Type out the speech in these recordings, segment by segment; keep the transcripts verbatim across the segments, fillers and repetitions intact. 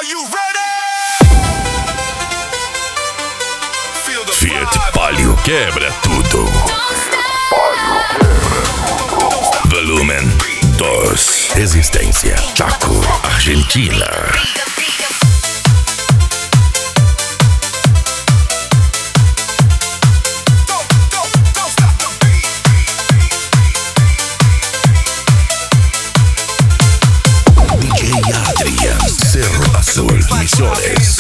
Fiat Palio quebra tudo. Volumen dois. Resistência. Chaco, Argentina. D J Adrian, Cerro Azul, Misiones.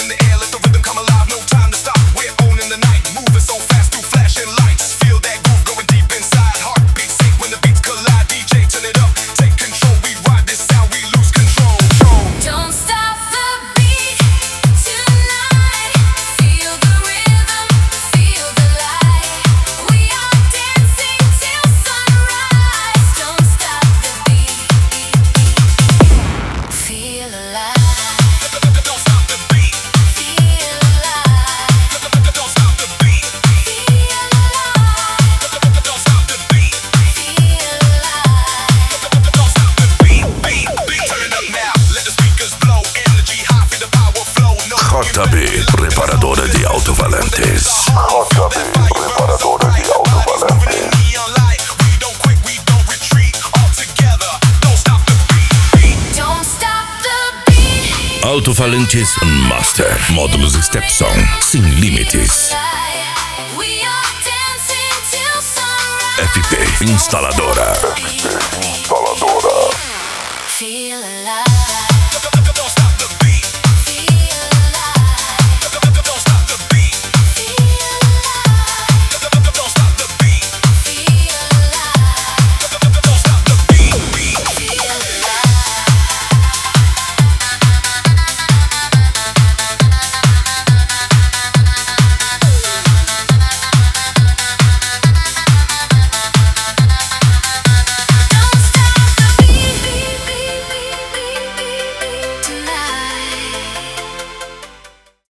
J B, preparadora de alto-falantes. J B, preparadora de alto-falantes. Alto-falantes Master. Módulos Stepson, sem limites. F P Instaladora. F P Instaladora.